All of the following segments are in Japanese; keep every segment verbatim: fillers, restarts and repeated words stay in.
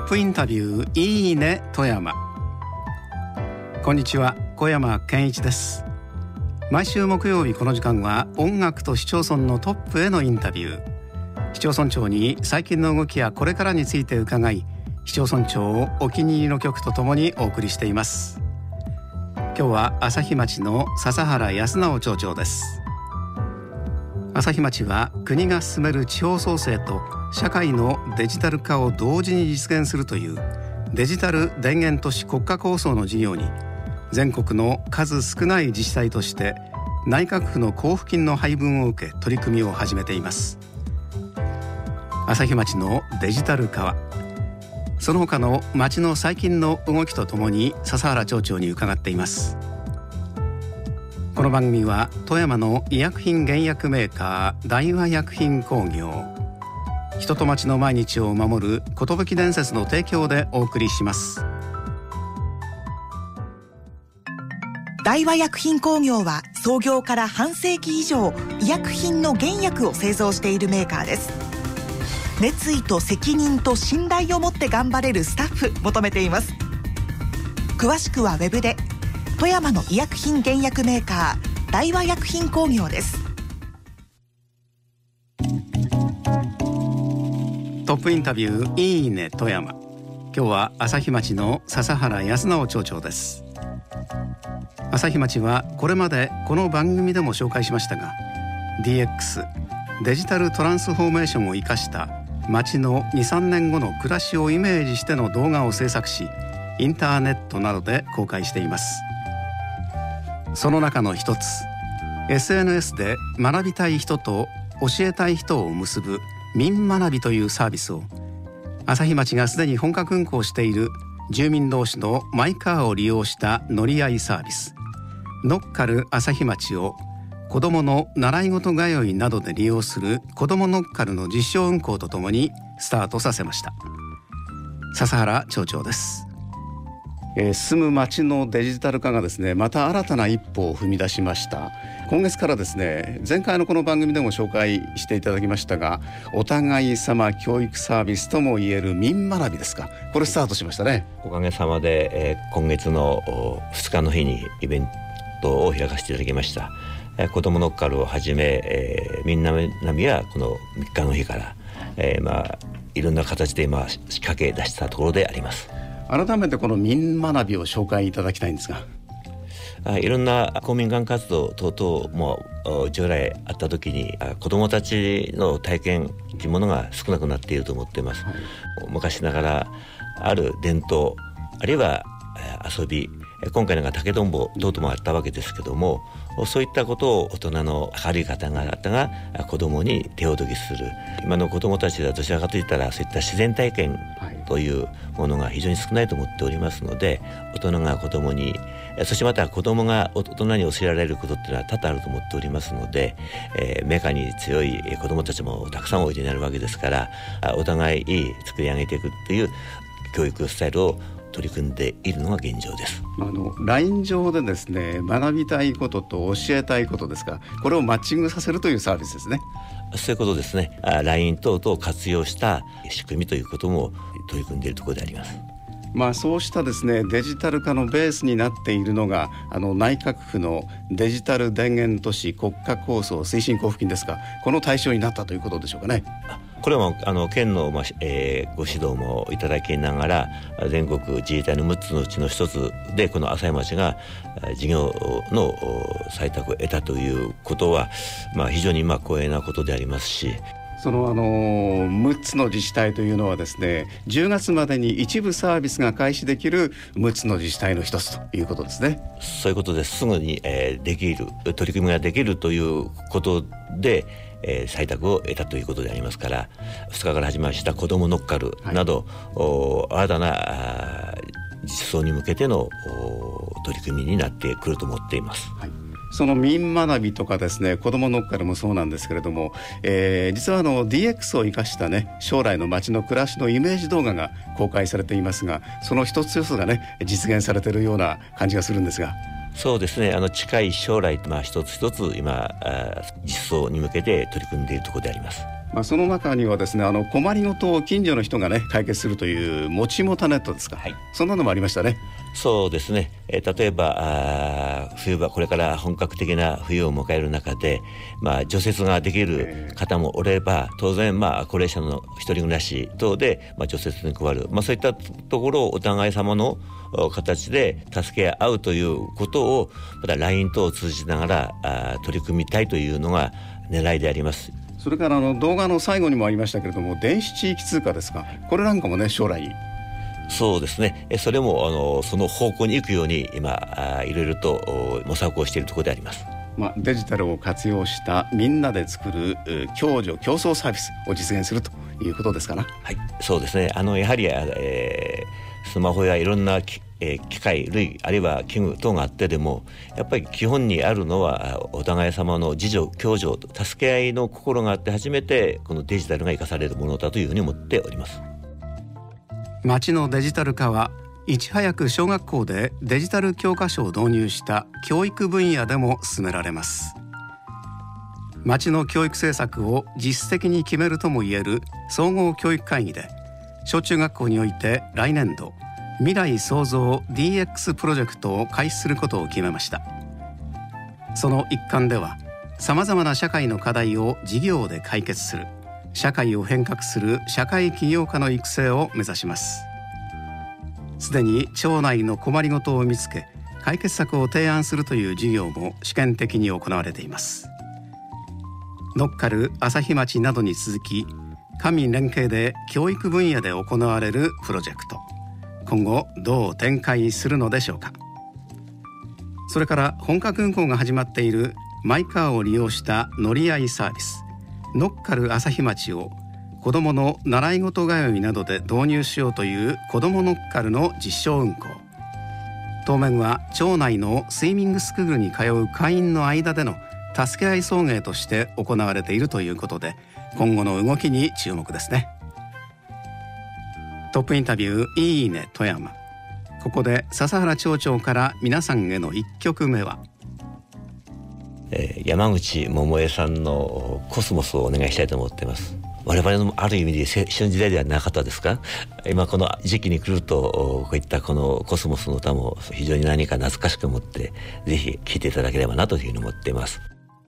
ップインタビューいいね富山。こんにちは、小山健一です。毎週木曜日この時間は音楽と市町村のトップへのインタビュー。市町村長に最近の動きやこれからについて伺い、市町村長をお気に入りの曲とともにお送りしています。今日は朝日町の笹原康直町長です。朝日町は国が進める地方創生と社会のデジタル化を同時に実現するというデジタル田園都市国家構想の事業に、全国の数少ない自治体として内閣府の交付金の配分を受け取り組みを始めています。朝日町のデジタル化は、その他の町の最近の動きとともに笹原町長に伺っています。この番組は富山の医薬品原薬メーカー大和薬品工業、人と町の毎日を守る寿伝説の提供でお送りします。 大和薬品工業は創業から半世紀以上、医薬品の原薬を製造しているメーカーです。熱意と責任と信頼を持って頑張れるスタッフ求めています。詳しくはウェブで。富山の医薬品原薬メーカー大和薬品工業です。 トップインタビューいいね富山。今日は朝日町の笹原康直町長です。朝日町はこれまでこの番組でも紹介しましたが、 ディーエックス デジタルトランスフォーメーションを生かした町の にさんねんごの暮らしをイメージしての動画を制作し、インターネットなどで公開しています。その中の一つ、 エスエヌエス で学びたい人と教えたい人を結ぶ民学びというサービスを、朝日町がすでに本格運行している住民同士のマイカーを利用した乗り合いサービス、ノッカル朝日町を子どもの習い事通いなどで利用する子どもノッカルの実証運行とともにスタートさせました。笹原町長です。えー、進む町のデジタル化がですね、また新たな一歩を踏み出しました。今月からですね、前回のこの番組でも紹介していただきましたが、お互い様教育サービスともいえる民学びですか、これスタートしましたね。 おかげさまで、えー、今月のふつかの日にイベントを開かせていただきました。えー、子どもノッカルをはじめ、えー、民学びはこのみっかの日から、えーまあ、いろんな形で今仕掛け出したところであります。 改めてこの民学びを紹介いただきたいんですが、 いろんな公民館活動等々も従来あった時に、子どもたちの体験というものが少なくなっていると思っています。はい、昔ながらある伝統、あるいは遊び、今回のが竹とんぼ等々もあったわけですけども、そういったことを大人の明るい方々が子どもに手ほどきする。今の子どもたちはどちらかといったらそういった自然体験というものが非常に少ないと思っておりますので、大人が子どもに、そしてまた子どもが大人に教えられることっていうのは多々あると思っておりますので、えー、メカに強い子どもたちもたくさんおいでになるわけですから、お互い作り上げていくっていう教育スタイルを取り組んでいるのが現状です。 あの ライン 上でですね、学びたいことと教えたいことですが、これをマッチングさせるというサービスですね。 そういうことですね。 ライン 等々を活用した仕組みということも取り組んでいるところであります。 まあ、そうしたですね、デジタル化のベースになっているのが、あの内閣府のデジタル田園都市国家構想推進交付金ですが、この対象になったということでしょうかね。 これはあの県の、まあえー、ご指導もいただきながら、全国自治体のむっつのうちのひとつでこの朝日町が事業の採択を得たということは、まあ、非常にまあ光栄なことでありますし、 そのあのむっつの自治体というのはですね、じゅうがつまでに一部サービスが開始できるむっつの自治体の一つということですね。 そういうことです。すぐに、えー、できる取り組みができるということで、えー、採択を得たということでありますから、ふつかから始まりました子どもノッカルなど、はい、新たな実装に向けての取り組みになってくると思っています。はい、 その民学びとかですね、子どもノッカルもそうなんですけれども、えー、実はあの ディーエックス を生かしたね、将来の街の暮らしのイメージ動画が公開されていますが、その一つ一つがね実現されているような感じがするんですが。 そうですね、あの近い将来、まあ、一つ一つ今実装に向けて取り組んでいるところであります。 まあ、その中にはですね、あの困りごとを近所の人がね解決するというもちもたネットですか、はい、そんなのもありましたね。 そうですね、えー、例えばあ冬場、これから本格的な冬を迎える中で、まあ、除雪ができる方もおれば、当然、まあ、高齢者の一人暮らし等で、まあ、除雪に加わる、まあ、そういったところをお互い様の形で助け合うということをまた ライン 等を通じながらあ取り組みたいというのが狙いであります。 それからあの動画の最後にもありましたけれども、電子地域通貨ですか、これなんかもね将来。 そうですね、それもあのその方向に行くように今いろいろと模索をしているところであります。 まあ、デジタルを活用したみんなで作る共助共創サービスを実現するということですかな。 はい、そうですね、あのやはり、えー、スマホやいろんなきえー、機械類あるいは器具等があってでも、やっぱり基本にあるのはお互い様の自助共助助け合いの心があって初めてこのデジタルが生かされるものだというふうに思っております。 町のデジタル化はいち早く小学校でデジタル教科書を導入した教育分野でも進められます。町の教育政策を実質的に決めるともいえる総合教育会議で、小中学校において来年度未来創造 ディーエックス プロジェクトを開始することを決めました。その一環では、さまざまな社会の課題を事業で解決する、社会を変革する社会起業家の育成を目指します。すでに町内の困りごとを見つけ、解決策を提案するという事業も試験的に行われています。乗っかる朝日町などに続き、官民連携で教育分野で行われるプロジェクト、今後どう展開するのでしょうか。それから本格運行が始まっているマイカーを利用した乗り合いサービス、乗っかる朝日町を子どもの習い事通いなどで導入しようという子ども乗っかるの実証運行。当面は町内のスイミングスクールに通う会員の間での助け合い送迎として行われているということで、今後の動きに注目ですね。トップインタビューいいね富山。ここで笹原町長から皆さんへのいっきょくめは、 えー、山口百恵さんのコスモスをお願いしたいと思っています。我々のある意味で青春時代ではなかったですか。今この時期に来るとこういったこのコスモスの歌も非常に何か懐かしく思って、ぜひ聴いていただければなというふうに思っています。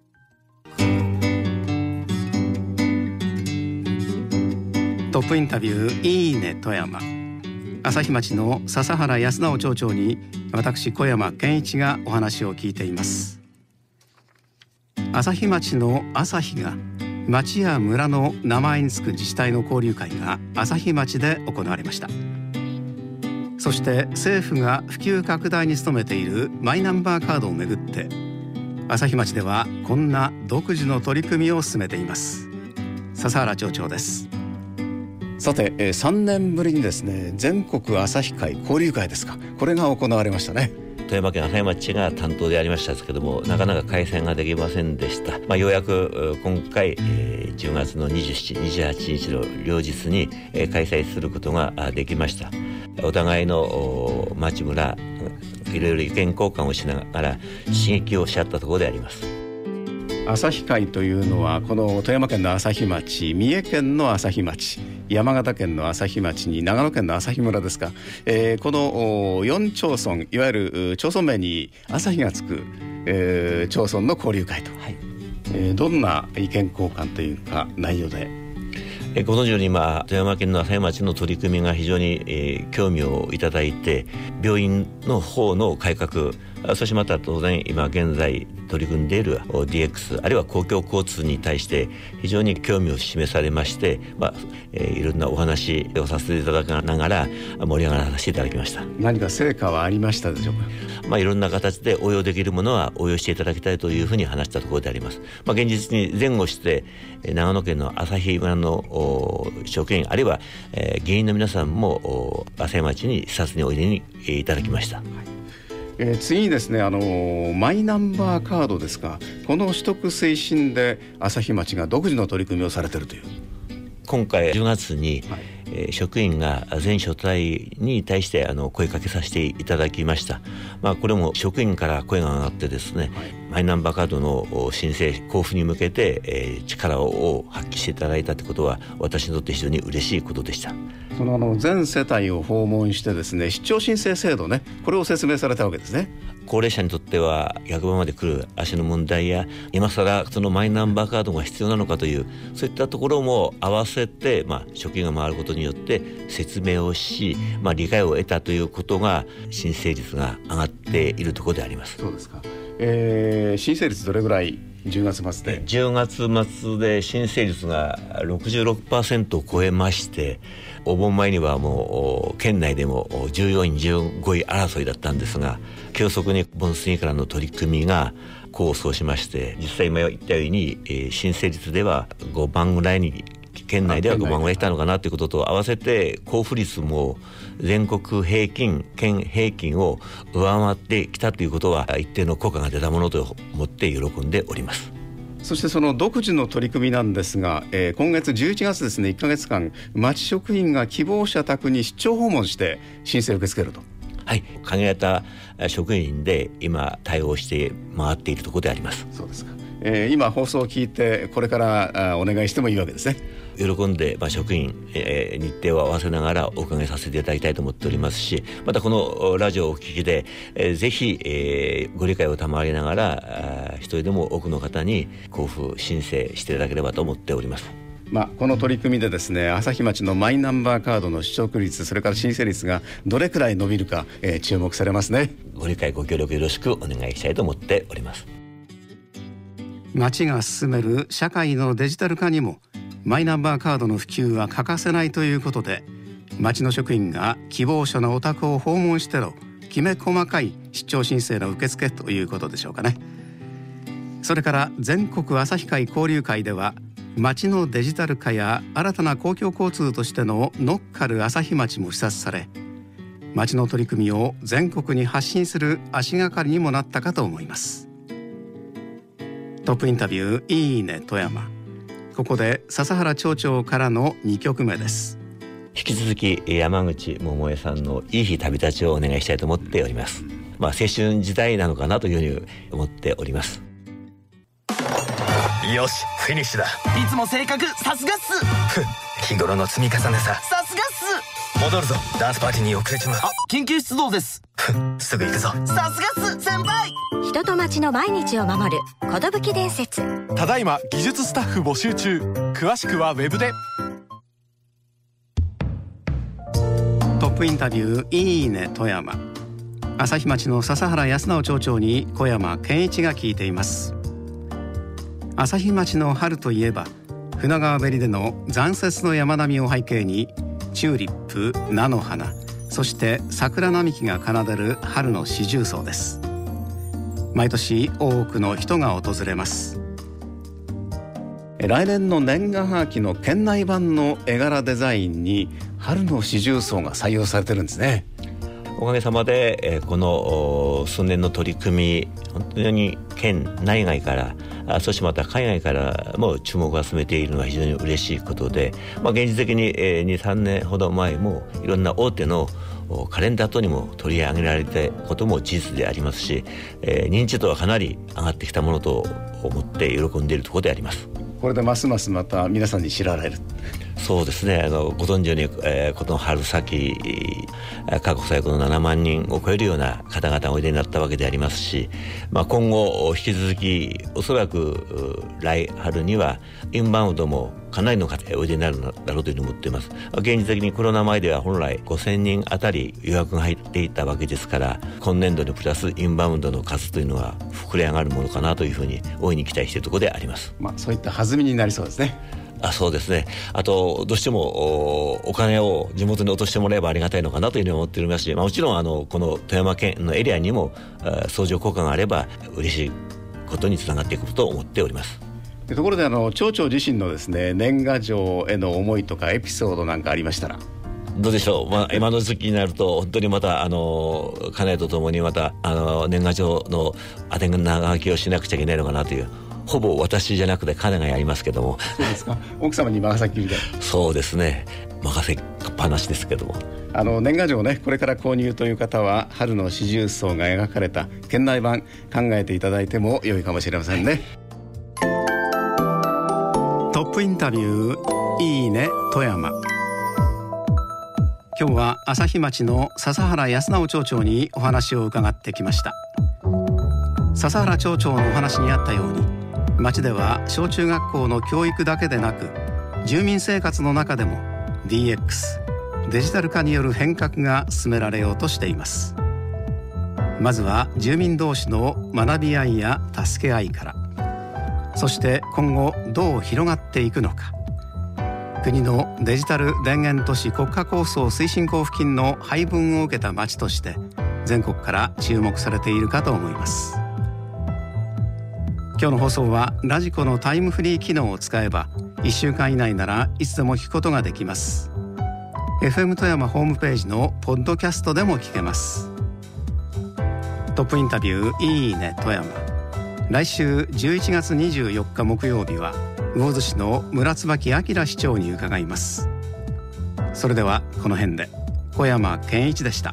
トップインタビューいいね富山。朝日町の笹原康直町長に私小山健一がお話を聞いています。朝日町の朝日が町や村の名前につく自治体の交流会が朝日町で行われました。そして政府が普及拡大に努めているマイナンバーカードをめぐって、朝日町ではこんな独自の取り組みを進めています。笹原町長です。さて、さんねんぶりにですね、全国朝日会交流会ですか、これが行われましたね。 富山県朝日町が担当でありましたけども、なかなか開催ができませんでした。まあ、ようやく今回、えー、じゅうがつのにじゅうしち、にじゅうはちにちの両日に、えー、開催することができました。お互いの町村いろいろ意見交換をしながら刺激をし合ったところであります。 朝日会というのは、この富山県の朝日町、三重県の朝日町、山形県の朝日町に長野県の朝日村ですか、えー、このよん町村、いわゆる町村名に朝日がつく、えー、町村の交流会と、はい、えー、どんな意見交換というか内容で。 えご存知のように今富山県の朝日町の取り組みが非常に、えー、興味をいただいて、病院の方の改革、そしてまた当然今現在取り組んでいる ディーエックス あるいは公共交通に対して非常に興味を示されまして、まあえー、いろんなお話をさせていただきながら盛り上がらせていただきました。 何か成果はありましたでしょうか。 まあ、いろんな形で応用できるものは応用していただきたいというふうに話したところであります。まあ、現実に前後して長野県の朝日村の職員あるいは、えー、議員の皆さんも朝日町に視察においでにいただきました。はい、 えー、次にですね、あのー、マイナンバーカードですか、この取得推進で朝日町が独自の取り組みをされているという。 今回じゅうがつに、はい、 えー、職員が全所帯に対してあの声かけさせていただきました。まあ、これも職員から声が上がってですね、はい、マイナンバーカードの申請交付に向けて、えー、力を発揮していただいたということは私にとって非常に嬉しいことでした。 そのあの全世帯を訪問してですね、出張申請制度ね、これを説明されたわけですね。 高齢者にとっては役場まで来る足の問題や、今更そのマイナンバーカードが必要なのかというそういったところも合わせて、まあ、職員が回ることによって説明をし、まあ、理解を得たということが申請率が上がっているところであります。 そうですか。えー、申請率どれぐらいじゅうがつ末でじゅうがつ末で申請率が ろくじゅうろくパーセント を超えまして、お盆前にはもう県内でもじゅうよんいじゅうごい争いだったんですが、急速に盆過ぎからの取り組みが功を奏しまして、実際今言ったように、えー、申請率ではごばんぐらいに、県内ではごばんぐらい来たのかなということと合わせて、交付率も全国平均県平均を上回ってきたということは一定の効果が出たものと思って喜んでおります。 そしてその独自の取り組みなんですが、えー、今月じゅういちがつですね、いっかげつかん町職員が希望者宅に出張訪問して申請を受け付けると。 はい、限られた職員で今対応して回っているところであります。 そうですか。えー、今放送を聞いてこれからお願いしてもいいわけですね。 喜んで、まあ、職員、えー、日程を合わせながらお伺いさせていただきたいと思っておりますし、またこのラジオをお聞きで、えー、ぜひ、えー、ご理解を賜りながら一人でも多くの方に交付申請していただければと思っております。 まあ、この取り組みでですね、朝日町のマイナンバーカードの取得率、それから申請率がどれくらい伸びるか、えー、注目されますね。 ご理解ご協力よろしくお願いしたいと思っております。 町が進める社会のデジタル化にもマイナンバーカードの普及は欠かせないということで、町の職員が希望者のお宅を訪問してのきめ細かい出張申請の受付ということでしょうかね。それから全国朝日会交流会では、町のデジタル化や新たな公共交通としての乗っかる朝日町も視察され、町の取り組みを全国に発信する足がかりにもなったかと思います。トップインタビューいいね富山。ここで笹原町長からのにきょくめです。 引き続き山口百恵さんのいい日旅立ちをお願いしたいと思っております。まあ、青春時代なのかなというふうに思っております。 よし、フィニッシュだ。 いつも性格さすがっす。 日頃の積み重ねさ。 さすがっす。 戻るぞ、ダンスパーティーに遅れちまう。 あ、緊急出動です。 すぐ行くぞ。 さすがっす先輩。 人と町の毎日を守る寿伝説。 ただいま技術スタッフ募集中。詳しくはウェブで。 トップインタビューいいね富山。朝日町の笹原康直町長に小山健一が聞いています。朝日町の春といえば、船川べりでの残雪の山並みを背景にチューリップ、菜の花、そして桜並木が奏でる春の四重奏です。毎年多くの人が訪れます。来年の年賀はがきの県内版の絵柄デザインに春の四重奏が採用されてるんですね。 おかげさまでこの数年の取り組み、本当に県内外からそしてまた海外からも注目を集めているのは非常に嬉しいことで、まあ、現実的ににさんねんほど前もいろんな大手のカレンダー等にも取り上げられたことも事実でありますし、認知度はかなり上がってきたものと思って喜んでいるところであります。 これでますますまた皆さんに知られる。 そうですね、あのご存知のように、えー、この春先過去最高のななまんにんを超えるような方々がおいでになったわけでありますし、まあ、今後引き続きおそらく来春にはインバウンドもかなりの方がおいでになるだろうというふうに思っています。現実的にコロナ前では本来ごせんにんあたり予約が入っていたわけですから、今年度にプラスインバウンドの数というのは膨れ上がるものかなというふうに大いに期待しているところであります。 まあ、そういった弾みになりそうですね。 あ、そうですね。あとどうしても お, お金を地元に落としてもらえばありがたいのかなというふうに思っておりますし、まあ、もちろんあのこの富山県のエリアにも相乗効果があれば嬉しいことにつながっていくと思っております。 ところであの町長自身のですね、年賀状への思いとかエピソードなんかありましたら。 どうでしょう、まあ、今の時期になると本当にまたあの家内とともにまたあの年賀状の宛名書きをしなくちゃいけないのかなという、ほぼ私じゃなくて彼がやりますけども。 そうですか。奥様に任せきりで。 そうですね、任せっ話ですけども、 あの年賀状ね、これから購入という方は春の四重奏が描かれた県内版考えていただいても良いかもしれませんね。トップインタビューいいね富山。今日は朝日町の笹原康直町長にお話を伺ってきました。笹原町長のお話にあったように、町では小中学校の教育だけでなく、住民生活の中でも ディーエックス デジタル化による変革が進められようとしています。まずは住民同士の学び合いや助け合いから、そして今後どう広がっていくのか、国のデジタル田園都市国家構想推進交付金の配分を受けた町として全国から注目されているかと思います。今日の放送はラジコのタイムフリー機能を使えばいっしゅうかん以内ならいつでも聞くことができます。 エフエム 富山ホームページのポッドキャストでも聞けます。トップインタビューいいね富山。来週じゅういちがつにじゅうよっか木曜日は魚津市の村椿明市長に伺います。それではこの辺で。小山健一でした。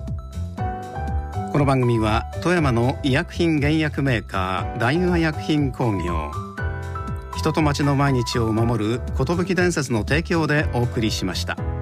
この番組は富山の医薬品原薬メーカー大和薬品工業、人と町の毎日を守る寿伝説の提供でお送りしました。